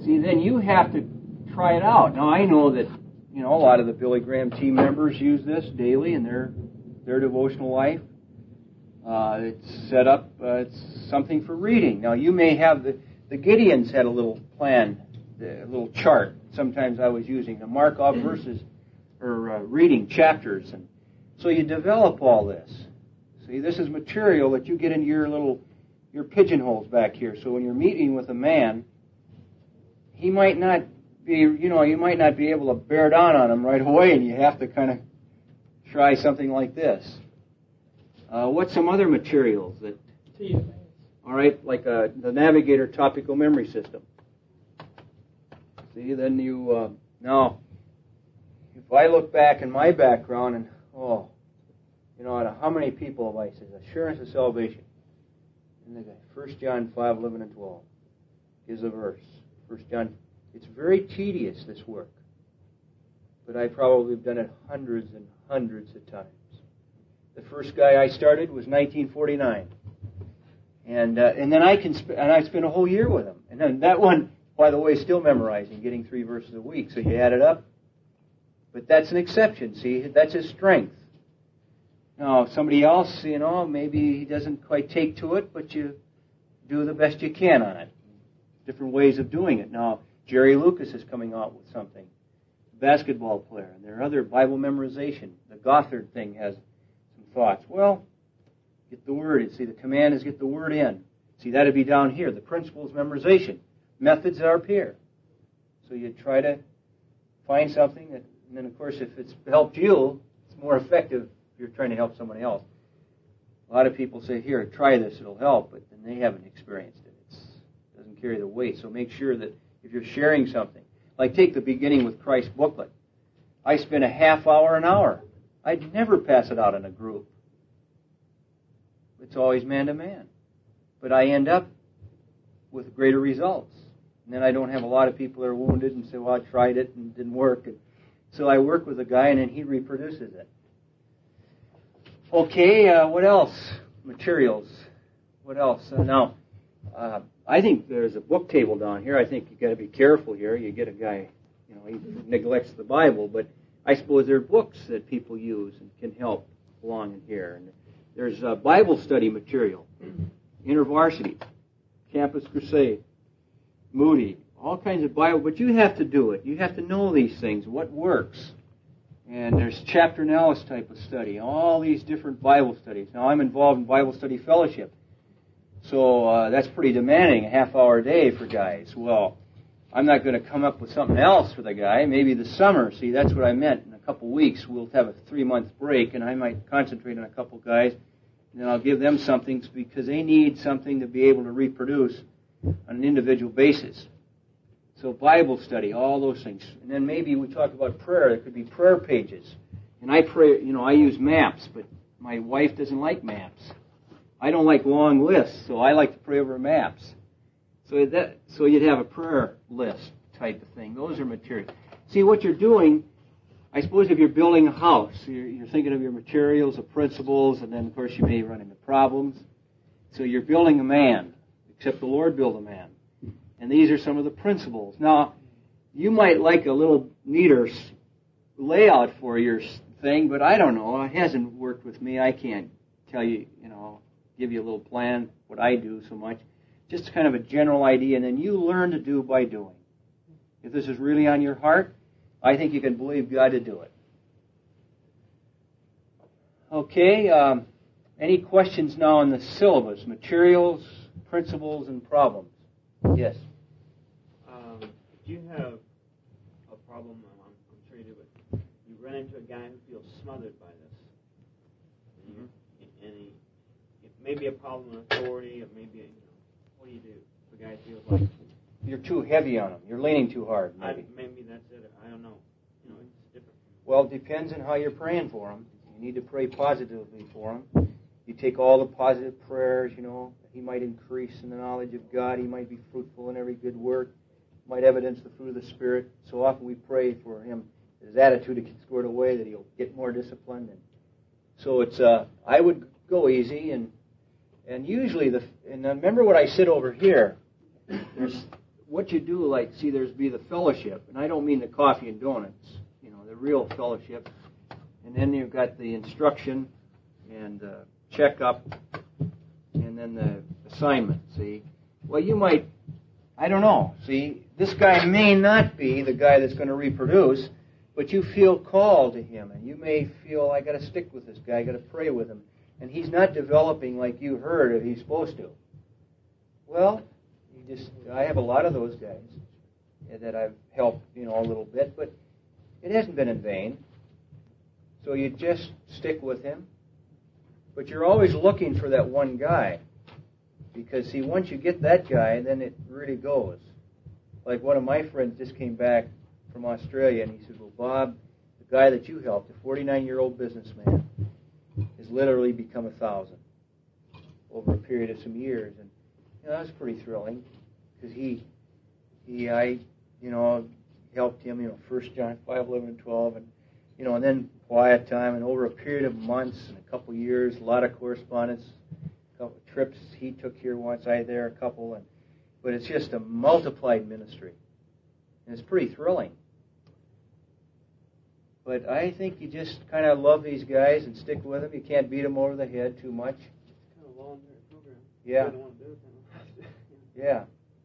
see, then you have to try it out. Now, I know that, you know, a lot of the Billy Graham team members use this daily in their their devotional life. Uh, it's set up, uh, it's something for reading. Now, you may have, the, the Gideons had a little plan, a little chart. Sometimes I was using to mark off verses or uh, reading chapters. And so you develop all this. See, this is material that you get into your little, your pigeonholes back here. So when you're meeting with a man, he might not be, you know, you might not be able to bear down on him right away, and you have to kind of try something like this. Uh, what's some other materials that? T M S. All right, like uh, the Navigator Topical Memory System. See, then you uh, now, if I look back in my background and oh, you know, out of how many people have I said assurance of salvation? And the guy, First John five, eleven and twelve, is a verse. First John. It's very tedious, this work, but I probably have done it hundreds and hundreds of times. The first guy I started was nineteen forty-nine, and uh, and then I can sp- and I spent a whole year with him. And then that one, by the way, is still memorizing, getting three verses a week. So you add it up, but that's an exception. See, that's his strength. Now, somebody else, you know, maybe he doesn't quite take to it, but you do the best you can on it. Different ways of doing it. Now, Jerry Lucas is coming out with something, basketball player, and there are other Bible memorization. The Gothard thing has thoughts. Well, get the word in. See, the command is get the word in. See, that'd be down here. The principles memorization. Methods are up here. So you try to find something that, and then of course if it's helped you, it's more effective if you're trying to help somebody else. A lot of people say, here, try this, it'll help, but then they haven't experienced it. It's, it doesn't carry the weight. So make sure that if you're sharing something, like take the Beginning with Christ booklet. I spend a half hour, an hour. I'd never pass it out in a group. It's always man-to-man. But I end up with greater results. And then I don't have a lot of people that are wounded and say, well, I tried it and it didn't work. And so I work with a guy and then he reproduces it. Okay, uh, what else? Materials. What else? Uh, now, uh, I think there's a book table down here. I think you've got to be careful here. You get a guy, you know, he neglects the Bible, but I suppose there are books that people use and can help along in here. And there's uh, Bible study material, InterVarsity, Campus Crusade, Moody, all kinds of Bible, but you have to do it. You have to know these things, what works. And there's chapter analysis type of study, all these different Bible studies. Now, I'm involved in Bible Study Fellowship, so uh, that's pretty demanding, a half hour a day for guys. Well, I'm not going to come up with something else for the guy. Maybe the summer. See, that's what I meant. In a couple of weeks, we'll have a three-month break, and I might concentrate on a couple of guys, and then I'll give them something because they need something to be able to reproduce on an individual basis. So Bible study, all those things. And then maybe we talk about prayer. There could be prayer pages. And I pray, you know, I use maps, but my wife doesn't like maps. I don't like long lists, so I like to pray over maps. So that, so you'd have a prayer list type of thing. Those are materials. See, what you're doing, I suppose if you're building a house, you're, you're thinking of your materials, the principles, and then, of course, you may run into problems. So you're building a man, except the Lord built a man. And these are some of the principles. Now, you might like a little neater layout for your thing, but I don't know. It hasn't worked with me. I can't tell you, you know, give you a little plan, what I do so much. Just kind of a general idea, and then you learn to do by doing. If this is really on your heart, I think you can believe God to do it. Okay, um, any questions now on the syllabus, materials, principles, and problems? Yes? Um, if you have a problem, I'm, I'm sure you do, but you run into a guy who feels smothered by this, and, you, and he, it may be a problem with authority, or maybe, you know, what do you do? The guy feels like You're too heavy on him. You're leaning too hard, maybe. I, maybe that's it. I don't know. You know, it's different. Well, it depends on how you're praying for him. You need to pray positively for him. You take all the positive prayers, you know. He might increase in the knowledge of God. He might be fruitful in every good work. Might evidence the fruit of the Spirit. So often we pray for him, his attitude to get squared away, that he'll get more disciplined. And so it's, uh, I would go easy, and and usually, the and remember what I said over here, there's what you do, like, see, there's be the fellowship, and I don't mean the coffee and donuts, you know, the real fellowship. And then you've got the instruction and uh, checkup, and then the assignment, see. Well, you might, I don't know, see, this guy may not be the guy that's going to reproduce, but you feel called to him, and you may feel, I got to stick with this guy, I got to pray with him, and he's not developing like you heard if he's supposed to. Well, you just, I have a lot of those guys that I've helped, you know, a little bit, but it hasn't been in vain. So you just stick with him, but you're always looking for that one guy, because see, once you get that guy, then it really goes. Like one of my friends just came back from Australia, and he said, well, Bob, the guy that you helped, a forty-nine-year-old businessman, has literally become a thousand over a period of some years. And you know, that was pretty thrilling, because he, he, I, you know, helped him, you know, First John five, eleven, and twelve, and, you know, and then quiet time, and over a period of months and a couple years, a lot of correspondence, a couple of trips he took here once, I there a couple, and but it's just a multiplied ministry, and it's pretty thrilling. But I think you just kind of love these guys and stick with them. You can't beat them over the head too much. It's kind of a voluntary program. Yeah. You don't want to do it, Yeah.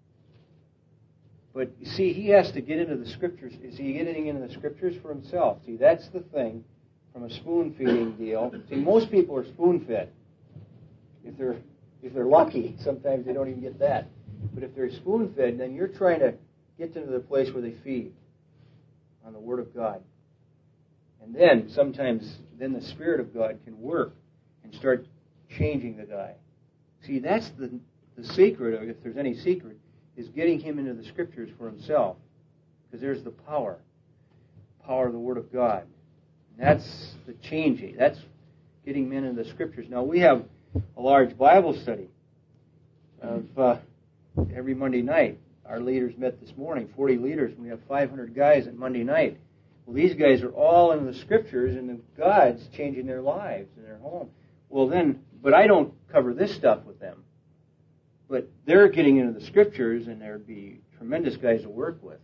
But you see, he has to get into the Scriptures. Is he getting into the Scriptures for himself? See, that's the thing from a spoon-feeding deal. See, most people are spoon-fed. If they're, if they're lucky, sometimes they don't even get that. But if they're spoon-fed, then you're trying to get them to the place where they feed on the Word of God. And then, sometimes, then the Spirit of God can work and start changing the guy. See, that's the, the secret, or if there's any secret, is getting him into the Scriptures for himself. Because there's the power. Power of the Word of God. And that's the changing. That's getting men into the Scriptures. Now, we have a large Bible study of uh, every Monday night. Our leaders met this morning, forty leaders. We have five hundred guys at Monday night. Well, these guys are all into the Scriptures, and the God's changing their lives and their home. Well, then, but I don't cover this stuff with them. But they're getting into the Scriptures, and there'd be tremendous guys to work with.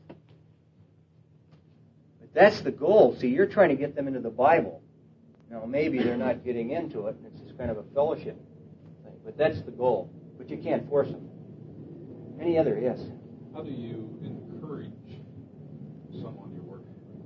But that's the goal. See, you're trying to get them into the Bible. Now, maybe they're not getting into it, and it's just kind of a fellowship thing. But that's the goal. But you can't force them. Any other? Yes? How do you encourage someone you're working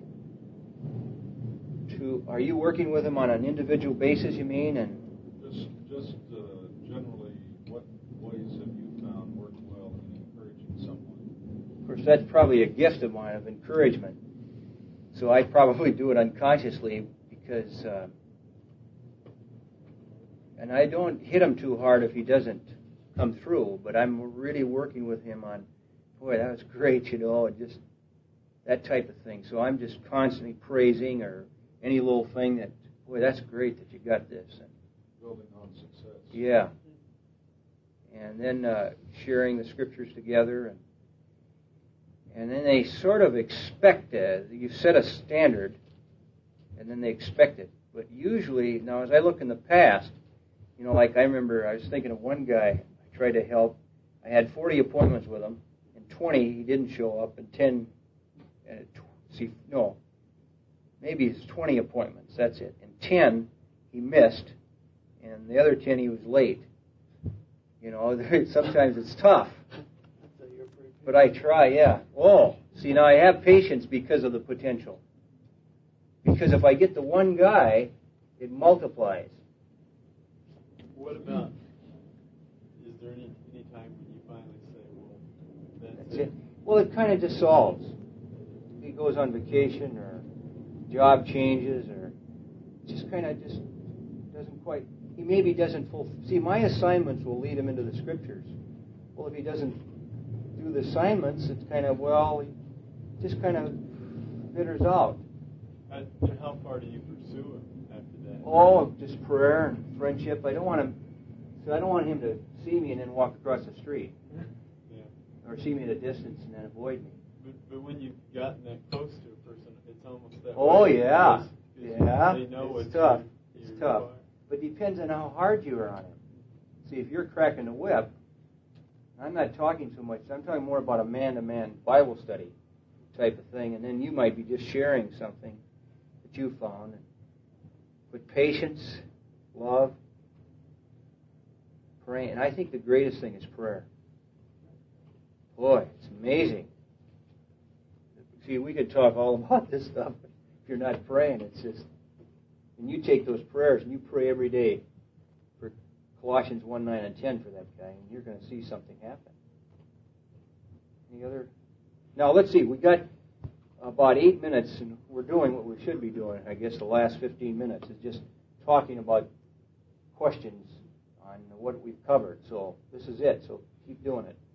with? To, are you working with them on an individual basis, you mean? And Just, just uh, generally, what ways have you found work well in encouraging someone? of course, that's probably a gift of mine, of encouragement. So I probably do it unconsciously because, uh, and I don't hit him too hard if he doesn't come through, but I'm really working with him on, boy, that was great, you know, and just that type of thing. So I'm just constantly praising or any little thing that, boy, that's great that you got this. And, Building on success. yeah. And then uh, sharing the Scriptures together. And and then they sort of expect it. You set a standard, and then they expect it. But usually, now as I look in the past, you know, like I remember, I was thinking of one guy I tried to help. I had forty appointments with him, and twenty he didn't show up, and ten, uh, tw- see, no, maybe it's twenty appointments, that's it. And ten he missed, and the other ten he was late. You know, sometimes it's tough. But I try, yeah. Oh, see, now I have patience because of the potential. Because if I get the one guy, it multiplies. What about, is there any, any time when you finally say, well, that's, That's it? it. Well, it kind of dissolves. He goes on vacation or job changes or just kind of just doesn't quite, he maybe doesn't full, see, my assignments will lead him into the Scriptures. Well, if he doesn't do the assignments, it's kind of, well, he just kind of fitters out. And how far do you pursue him after that? Oh, just prayer and friendship. I don't want him, so I don't want him to see me and then walk across the street. Yeah. Or see me at a distance and then avoid me. But, but when you've gotten that close to a person, it's almost that Oh, way. yeah. Because Yeah. They know it's what tough. you- It's you tough. require. But it depends on how hard you are on him. See, if you're cracking the whip, I'm not talking so much. I'm talking more about a man-to-man Bible study type of thing, and then you might be just sharing something that you found. With patience, love, praying. And I think the greatest thing is prayer. Boy, it's amazing. See, we could talk all about this stuff, but if you're not praying, it's just... And you take those prayers and you pray every day for Colossians one, nine, and ten for that guy, and you're going to see something happen. Any other? Now, let's see. We got about eight minutes, and we're doing what we should be doing. I guess the last fifteen minutes is just talking about questions on what we've covered. So this is it. So keep doing it.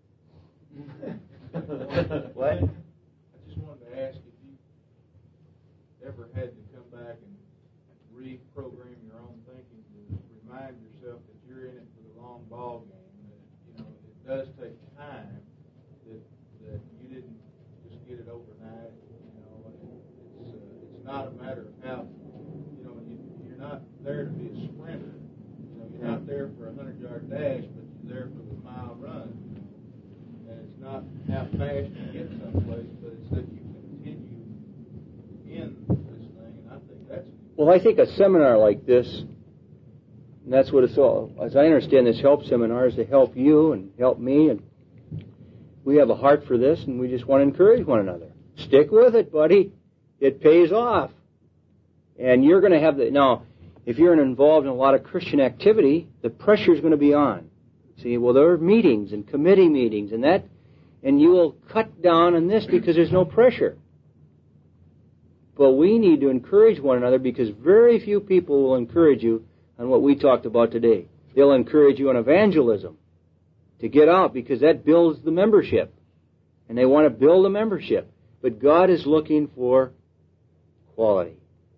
What? I just wanted to ask if you ever had to come back and reprogram your own thinking to remind yourself that you're in it for the long ball game. That you know it does take time. That that you didn't just get it overnight. You know, it's uh, it's not a matter of how. You know, you, you're not there to be a sprinter. You know, you're not there for a hundred-yard dash, but you're there for the mile run. And it's not how fast you get someplace, but it's that you continue in this thing. And I think that's. Well, I think a seminar like this, and that's what it's all, as I understand this help seminar, is to help you and help me, and we have a heart for this, and we just want to encourage one another. Stick with it, buddy. It pays off. And you're going to have the, now, if you're involved in a lot of Christian activity, the pressure is going to be on. See, well, there are meetings and committee meetings and that, and you will cut down on this because there's no pressure. But we need to encourage one another because very few people will encourage you on what we talked about today. They'll encourage you on evangelism to get out because that builds the membership. And they want to build a membership. But God is looking for quality.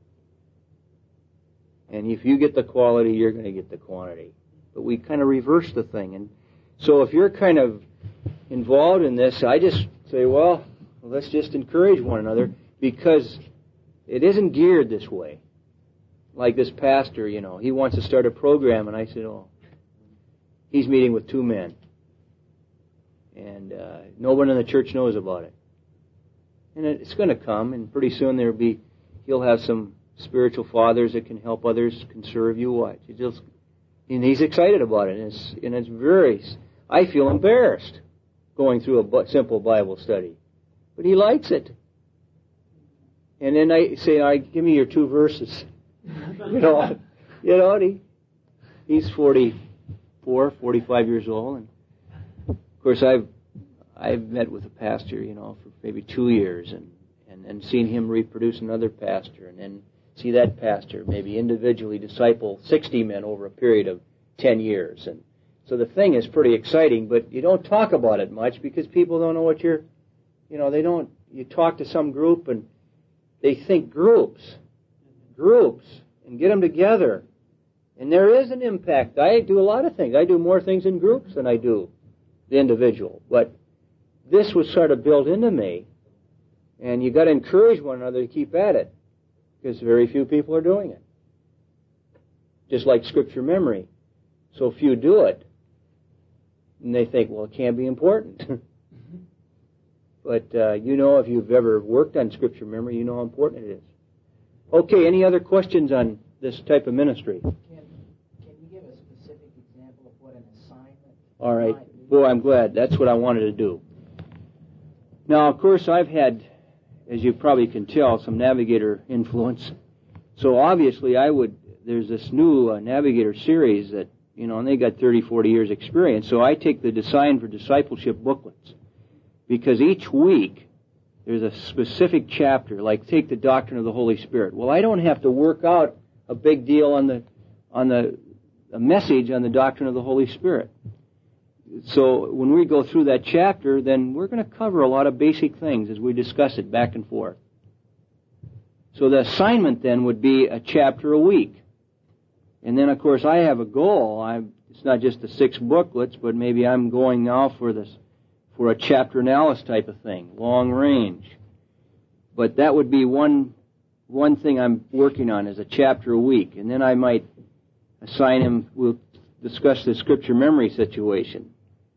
And if you get the quality, you're going to get the quantity. But we kind of reverse the thing. And so if you're kind of involved in this, I just say, well, let's just encourage one another because it isn't geared this way. Like this pastor, you know, he wants to start a program, and I said, oh, he's meeting with two men. And uh, no one in the church knows about it. And it's going to come, and pretty soon there'll be, he'll have some spiritual fathers that can help others, can serve you. What? He just, and he's excited about it, and it's, and it's very, I feel embarrassed going through a simple Bible study. But he likes it. And then I say, all right, give me your two verses. you know, you know, he, he's forty-four, forty-five years old. And of course, I've I've met with a pastor, you know, for maybe two years, and, and, and seen him reproduce another pastor, and then see that pastor maybe individually disciple sixty men over a period of ten years. And so the thing is pretty exciting, but you don't talk about it much because people don't know what you're, you know, they don't, you talk to some group and they think groups, groups, and get them together. And there is an impact. I do a lot of things. I do more things in groups than I do the individual. But this was sort of built into me. And you got to encourage one another to keep at it. Because very few people are doing it. Just like Scripture memory. So few do it. And they think, well, it can't be important. But uh, you know, if you've ever worked on Scripture memory, you know how important it is. Okay, any other questions on this type of ministry? Can, can you give a specific example of what an assignment All right. Boy, I'm glad. That's what I wanted to do. Now, of course, I've had, as you probably can tell, some Navigator influence. So obviously I would, there's this new uh, Navigator series that, you know, and they got thirty, forty years experience. So I take the Design for Discipleship booklets. Because each week there's a specific chapter, like take the doctrine of the Holy Spirit. Well, I don't have to work out a big deal on the on the a message on the doctrine of the Holy Spirit. So when we go through that chapter, then we're going to cover a lot of basic things as we discuss it back and forth. So the assignment then would be a chapter a week. And then, of course, I have a goal. I'm, it's not just the six booklets, but maybe I'm going now for this for a chapter analysis type of thing, long range. But that would be one one thing I'm working on is a chapter a week. And then I might assign him, we'll discuss the Scripture memory situation.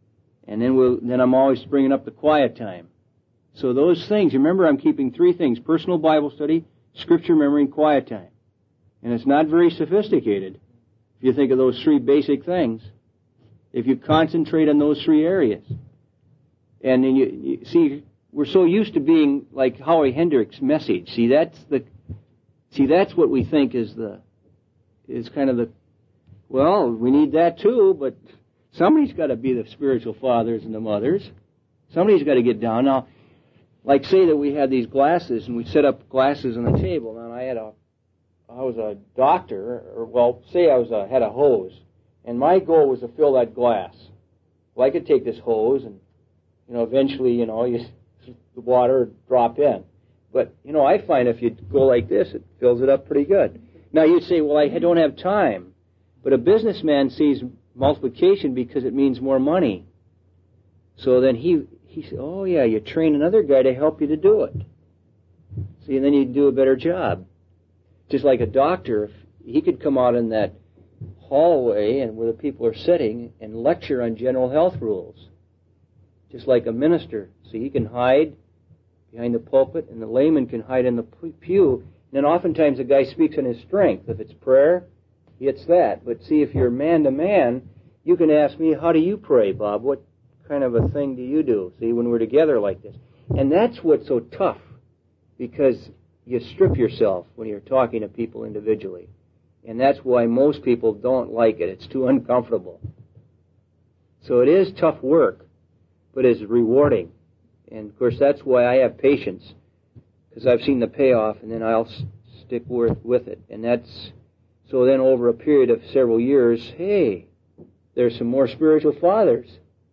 And then we'll, then I'm always bringing up the quiet time. So those things, remember I'm keeping three things: personal Bible study, scripture memory, and quiet time. And it's not very sophisticated if you think of those three basic things. If you concentrate on those three areas. And then you, you see, we're so used to being like Howie Hendricks' message. See, that's the, see, that's what we think is the, is kind of the, well, we need that too, but somebody's got to be the spiritual fathers and the mothers. Somebody's got to get down. Now, like say that we had these glasses and we set up glasses on the table. Now I had a, I was a doctor, or well, say I was a, had a hose, and my goal was to fill that glass. Well, I could take this hose and, you know, eventually, you know, you, the water would drop in. But, you know, I find if you go like this, it fills it up pretty good. Now you'd say, well, I don't have time. But a businessman sees multiplication because it means more money. So then he, he said, oh yeah, you train another guy to help you to do it. See, and then you do a better job. Just like a doctor, if he could come out in that hallway and where the people are sitting and lecture on general health rules. Just like a minister. See, he can hide behind the pulpit and the layman can hide in the pew. And then oftentimes the guy speaks in his strength. If it's prayer, it's that. But see, if you're man to man, you can ask me, how do you pray, Bob? What kind of a thing do you do? See, when we're together like this. And that's what's so tough, because you strip yourself when you're talking to people individually. And that's why most people don't like it. It's too uncomfortable. So it is tough work, but it's rewarding. And, of course, that's why I have patience, because I've seen the payoff, and then I'll s- stick with, with it. And that's, so then over a period of several years, hey, there's some more spiritual fathers.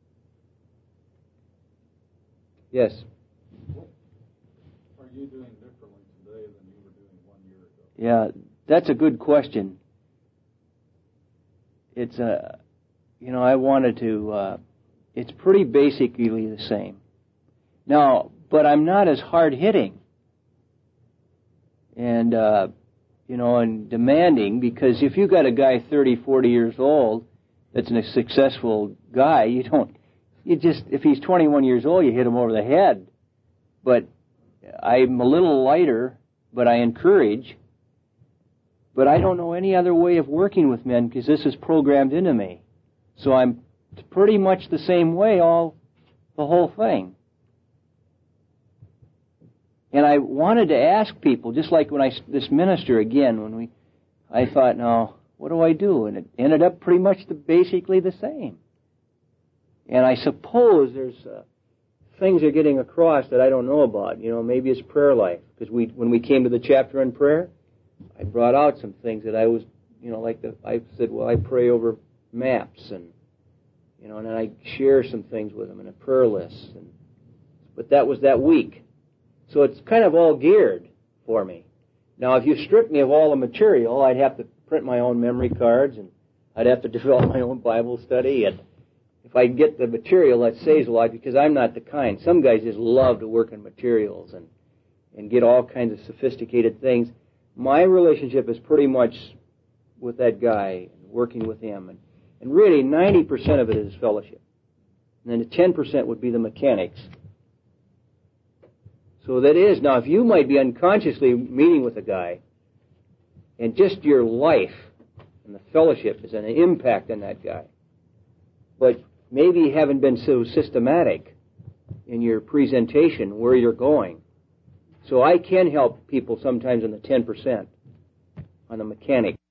Yes? What are you doing differently today than you were doing one year ago? Yeah, that's a good question. It's a, you know, I wanted to, uh, it's pretty basically the same. Now, but I'm not as hard-hitting and, uh, you know, and demanding, because if you got a guy thirty, forty years old that's a successful guy, you don't, you just, if he's twenty-one years old, you hit him over the head. But I'm a little lighter, but I encourage. But I don't know any other way of working with men, because this is programmed into me. So I'm pretty much the same way all, the whole thing. And I wanted to ask people, just like when I, this minister again, when we, I thought, no, what do I do? And it ended up pretty much the, basically the same. And I suppose there's uh, things are getting across that I don't know about. You know, maybe it's prayer life. Because we, when we came to the chapter on prayer, I brought out some things that I was, you know, like the, I said, well, I pray over maps, and, you know, and then I share some things with them in a prayer list. And, but that was that week. So it's kind of all geared for me. Now, if you strip me of all the material, I'd have to print my own memory cards, and I'd have to develop my own Bible study. And if I get the material, that saves a lot, because I'm not the kind. Some guys just love to work on materials and, and get all kinds of sophisticated things. My relationship is pretty much with that guy, and working with him. And, and really, ninety percent of it is fellowship. And then the ten percent would be the mechanics. So that is, now if you might be unconsciously meeting with a guy, and just your life and the fellowship is an impact on that guy, but maybe you haven't been so systematic in your presentation where you're going. So I can help people sometimes on the ten percent, on the mechanics.